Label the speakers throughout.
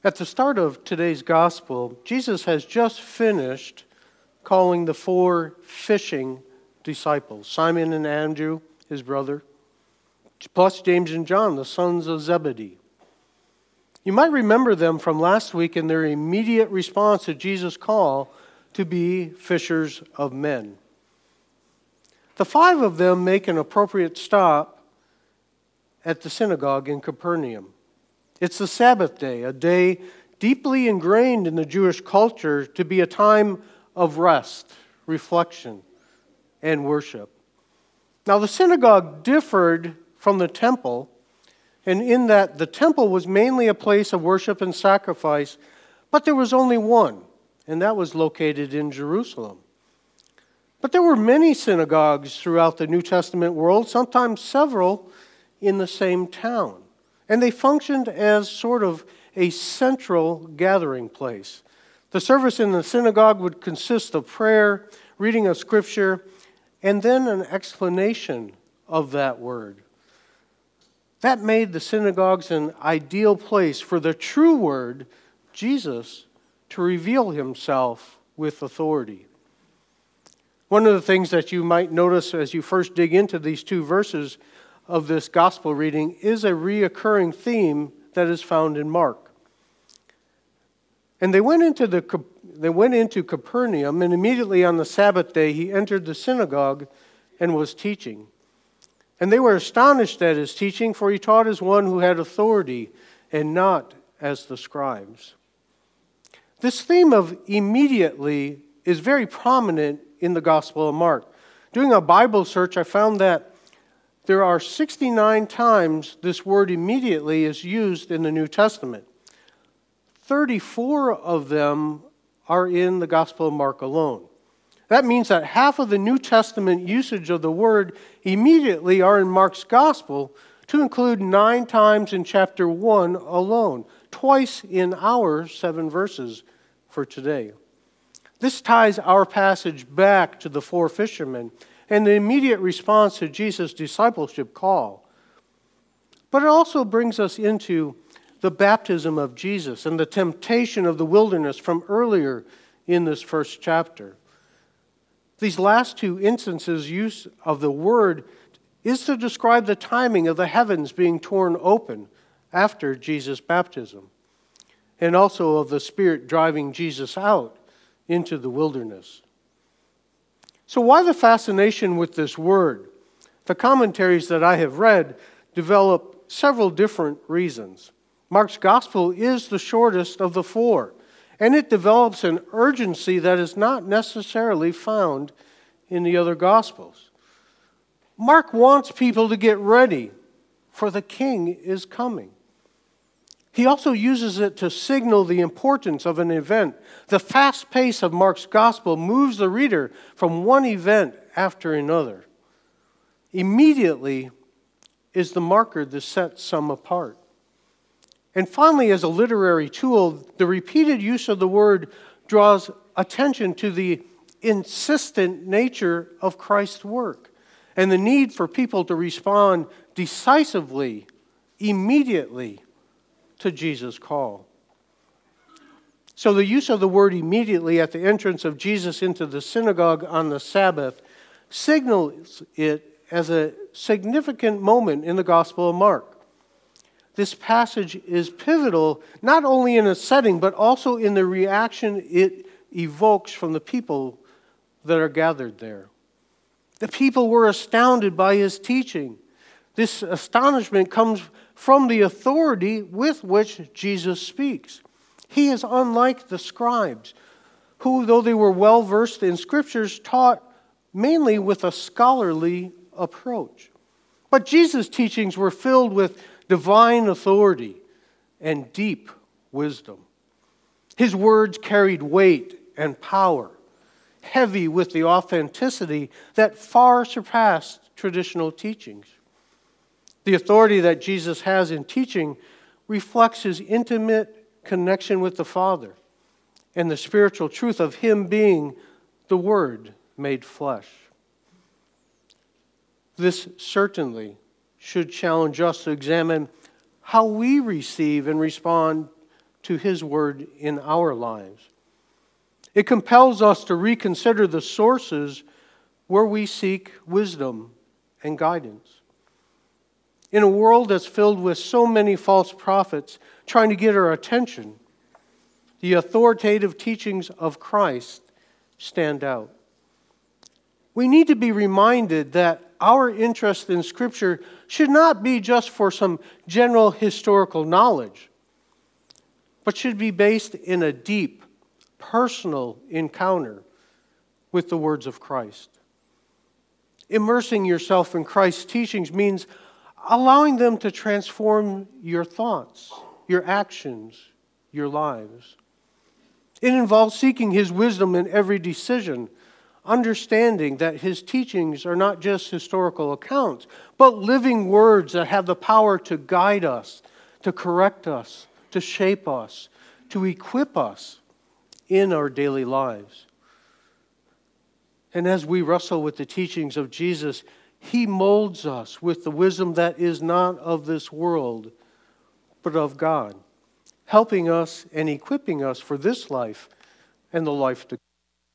Speaker 1: At the start of today's gospel, Jesus has just finished calling the 4 fishing disciples, Simon and Andrew, his brother, plus James and John, the sons of Zebedee. You might remember them from last week in their immediate response to Jesus' call to be fishers of men. The 5 of them make an appropriate stop at the synagogue in Capernaum. It's the Sabbath day, a day deeply ingrained in the Jewish culture to be a time of rest, reflection, and worship. Now, the synagogue differed from the temple, and in that the temple was mainly a place of worship and sacrifice, but there was only one, and that was located in Jerusalem. But there were many synagogues throughout the New Testament world, sometimes several in the same town. And they functioned as sort of a central gathering place. The service in the synagogue would consist of prayer, reading of Scripture, and then an explanation of that word. That made the synagogues an ideal place for the true word, Jesus, to reveal himself with authority. One of the things that you might notice as you first dig into these 2 verses of this gospel reading is a reoccurring theme that is found in Mark. And they went into Capernaum, and immediately on the Sabbath day he entered the synagogue and was teaching. And they were astonished at his teaching, for he taught as one who had authority and not as the scribes. This theme of immediately is very prominent in the Gospel of Mark. Doing a Bible search, I found that there are 69 times this word immediately is used in the New Testament. 34 of them are in the Gospel of Mark alone. That means that half of the New Testament usage of the word immediately are in Mark's Gospel, to include 9 times in chapter 1 alone, twice in our 7 verses for today. This ties our passage back to the 4 fishermen and the immediate response to Jesus' discipleship call. But it also brings us into the baptism of Jesus and the temptation of the wilderness from earlier in this first chapter. These last 2 instances' use of the word is to describe the timing of the heavens being torn open after Jesus' baptism, and also of the Spirit driving Jesus out into the wilderness. So why the fascination with this word? The commentaries that I have read develop several different reasons. Mark's gospel is the shortest of the 4, and it develops an urgency that is not necessarily found in the other gospels. Mark wants people to get ready, for the king is coming. He also uses it to signal the importance of an event. The fast pace of Mark's gospel moves the reader from one event after another. Immediately is the marker that sets some apart. And finally, as a literary tool, the repeated use of the word draws attention to the insistent nature of Christ's work and the need for people to respond decisively, immediately, to Jesus' call. So the use of the word immediately at the entrance of Jesus into the synagogue on the Sabbath signals it as a significant moment in the Gospel of Mark. This passage is pivotal not only in its setting, but also in the reaction it evokes from the people that are gathered there. The people were astounded by his teaching. This astonishment comes from the authority with which Jesus speaks. He is unlike the scribes, who, though they were well versed in scriptures, taught mainly with a scholarly approach. But Jesus' teachings were filled with divine authority and deep wisdom. His words carried weight and power, heavy with the authenticity that far surpassed traditional teachings. The authority that Jesus has in teaching reflects his intimate connection with the Father and the spiritual truth of him being the Word made flesh. This certainly should challenge us to examine how we receive and respond to His Word in our lives. It compels us to reconsider the sources where we seek wisdom and guidance. In a world that's filled with so many false prophets trying to get our attention, the authoritative teachings of Christ stand out. We need to be reminded that our interest in Scripture should not be just for some general historical knowledge, but should be based in a deep, personal encounter with the words of Christ. Immersing yourself in Christ's teachings means allowing them to transform your thoughts, your actions, your lives. It involves seeking His wisdom in every decision, understanding that His teachings are not just historical accounts, but living words that have the power to guide us, to correct us, to shape us, to equip us in our daily lives. And as we wrestle with the teachings of Jesus, He molds us with the wisdom that is not of this world, but of God, helping us and equipping us for this life and the life to come.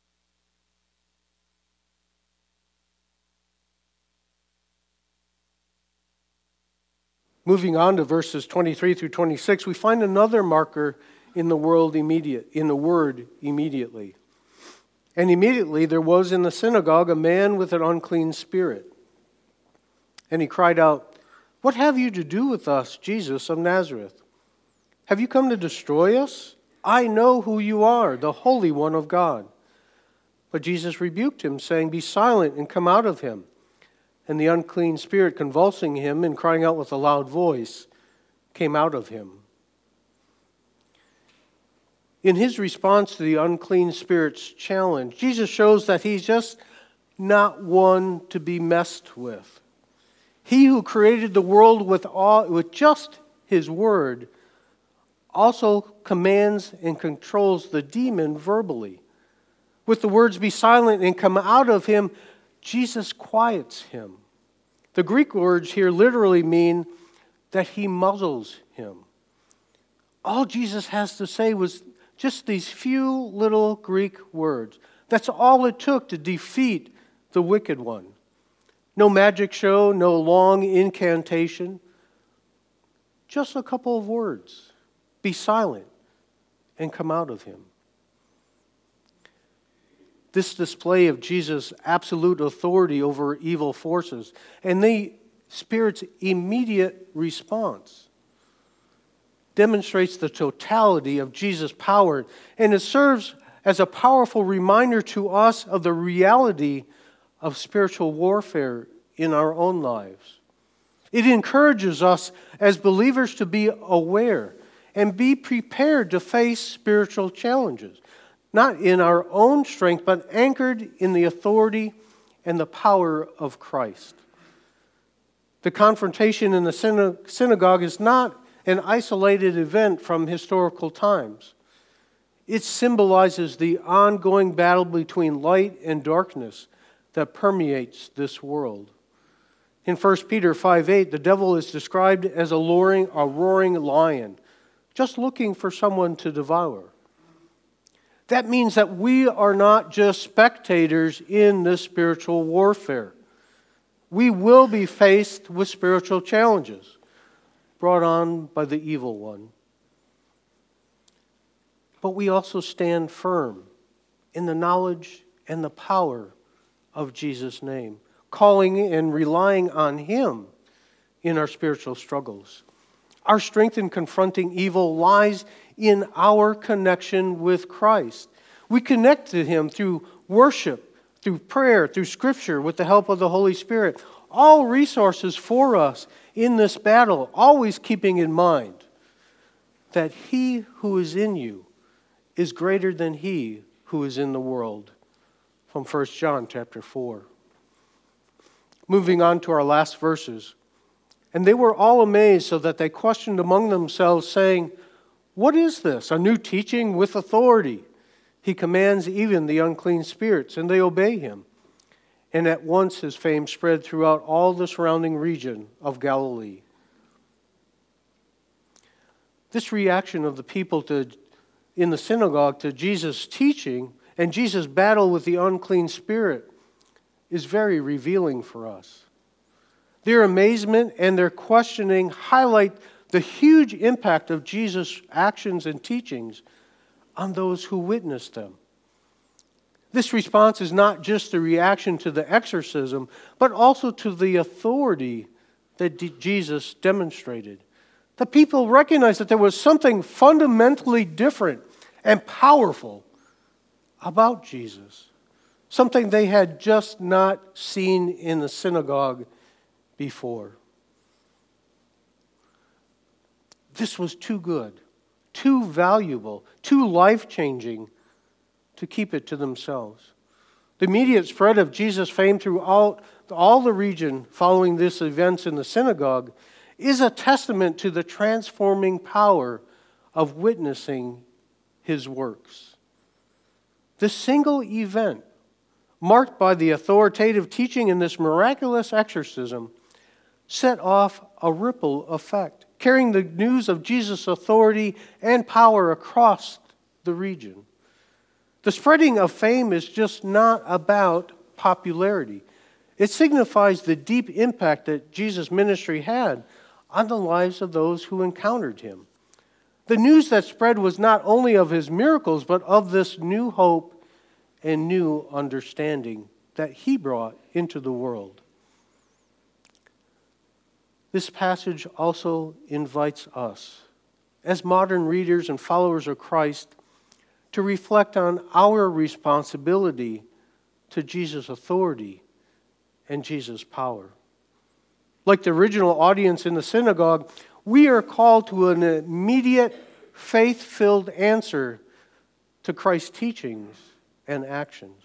Speaker 1: Moving on to verses 23 through 26, we find another marker in the word immediately. And immediately there was in the synagogue a man with an unclean spirit. And he cried out, "What have you to do with us, Jesus of Nazareth? Have you come to destroy us? I know who you are, the Holy One of God." But Jesus rebuked him, saying, "Be silent and come out of him." And the unclean spirit, convulsing him and crying out with a loud voice, came out of him. In His response to the unclean spirit's challenge, Jesus shows that He's just not one to be messed with. He who created the world with just His word also commands and controls the demon verbally. With the words, "Be silent and come out of him," Jesus quiets him. The Greek words here literally mean that He muzzles him. All Jesus has to say was just these few little Greek words. That's all it took to defeat the wicked one. No magic show, no long incantation. Just a couple of words. Be silent and come out of him. This display of Jesus' absolute authority over evil forces and the Spirit's immediate response demonstrates the totality of Jesus' power, and it serves as a powerful reminder to us of the reality of spiritual warfare in our own lives. It encourages us as believers to be aware and be prepared to face spiritual challenges, not in our own strength, but anchored in the authority and the power of Christ. The confrontation in the synagogue is not an isolated event from historical times. It symbolizes the ongoing battle between light and darkness that permeates this world. In 1 Peter 5:8, the devil is described as a roaring lion, just looking for someone to devour. That means that we are not just spectators in this spiritual warfare. We will be faced with spiritual challenges brought on by the evil one. But we also stand firm in the knowledge and the power of Jesus' name, calling and relying on Him in our spiritual struggles. Our strength in confronting evil lies in our connection with Christ. We connect to Him through worship, through prayer, through Scripture, with the help of the Holy Spirit. All resources for us in this battle, always keeping in mind that He who is in you is greater than he who is in the world. From 1 John chapter 4. Moving on to our last verses. And they were all amazed so that they questioned among themselves, saying, "What is this? A new teaching with authority? He commands even the unclean spirits, and they obey Him." And at once His fame spread throughout all the surrounding region of Galilee. This reaction of the people in the synagogue to Jesus' teaching and Jesus' battle with the unclean spirit is very revealing for us. Their amazement and their questioning highlight the huge impact of Jesus' actions and teachings on those who witnessed them. This response is not just a reaction to the exorcism, but also to the authority that Jesus demonstrated. The people recognized that there was something fundamentally different and powerful about Jesus, something they had just not seen in the synagogue before. This was too good, too valuable, too life-changing to keep it to themselves. The immediate spread of Jesus' fame throughout all the region following this events in the synagogue is a testament to the transforming power of witnessing his works. This single event, marked by the authoritative teaching in this miraculous exorcism, set off a ripple effect, carrying the news of Jesus' authority and power across the region. The spreading of fame is just not about popularity. It signifies the deep impact that Jesus' ministry had on the lives of those who encountered him. The news that spread was not only of his miracles, but of this new hope and new understanding that he brought into the world. This passage also invites us, as modern readers and followers of Christ, to reflect on our responsibility to Jesus' authority and Jesus' power. Like the original audience in the synagogue, we are called to an immediate, faith-filled answer to Christ's teachings and actions.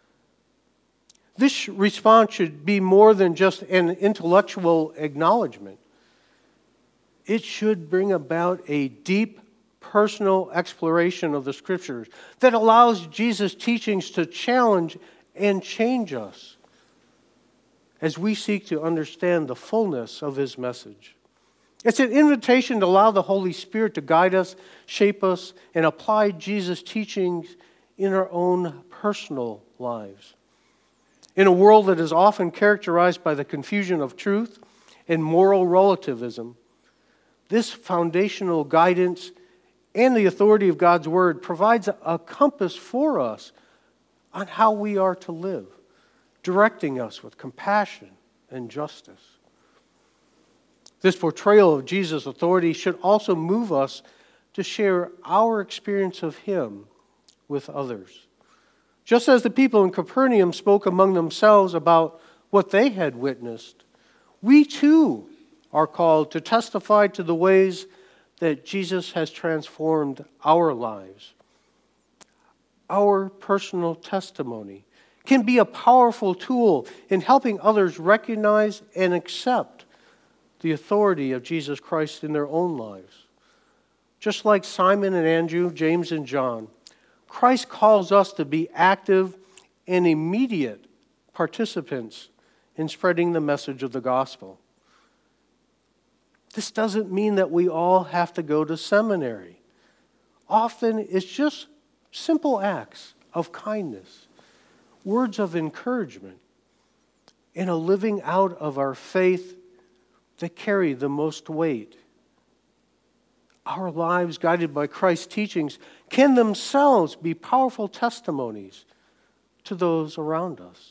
Speaker 1: This response should be more than just an intellectual acknowledgement. It should bring about a deep personal exploration of the Scriptures that allows Jesus' teachings to challenge and change us as we seek to understand the fullness of his message. It's an invitation to allow the Holy Spirit to guide us, shape us, and apply Jesus' teachings in our own personal lives. In a world that is often characterized by the confusion of truth and moral relativism, this foundational guidance and the authority of God's Word provides a compass for us on how we are to live, directing us with compassion and justice. This portrayal of Jesus' authority should also move us to share our experience of him with others. Just as the people in Capernaum spoke among themselves about what they had witnessed, we too are called to testify to the ways that Jesus has transformed our lives. Our personal testimony can be a powerful tool in helping others recognize and accept the authority of Jesus Christ in their own lives. Just like Simon and Andrew, James and John, Christ calls us to be active and immediate participants in spreading the message of the gospel. This doesn't mean that we all have to go to seminary. Often it's just simple acts of kindness, words of encouragement, and a living out of our faith that carry the most weight. Our lives, guided by Christ's teachings, can themselves be powerful testimonies to those around us.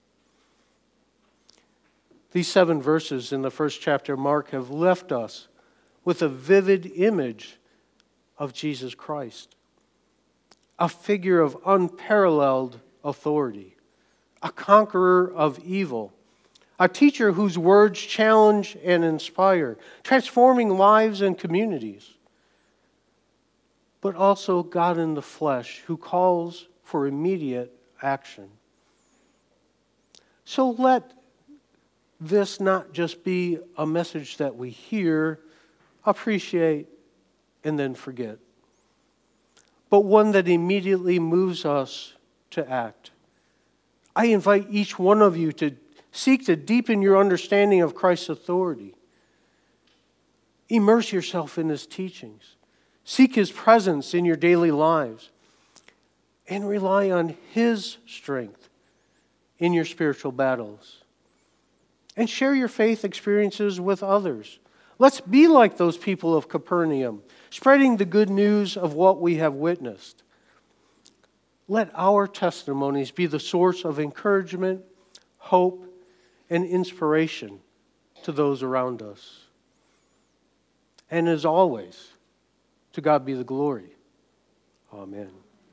Speaker 1: These 7 verses in the first chapter of Mark have left us with a vivid image of Jesus Christ, a figure of unparalleled authority, a conqueror of evil, a teacher whose words challenge and inspire, transforming lives and communities, but also God in the flesh who calls for immediate action. So let this not just be a message that we hear, appreciate, and then forget, but one that immediately moves us to act. I invite each one of you to seek to deepen your understanding of Christ's authority. Immerse yourself in His teachings. Seek His presence in your daily lives. And rely on His strength in your spiritual battles. And share your faith experiences with others. Let's be like those people of Capernaum, spreading the good news of what we have witnessed. Let our testimonies be the source of encouragement, hope, and inspiration to those around us. And as always, to God be the glory. Amen.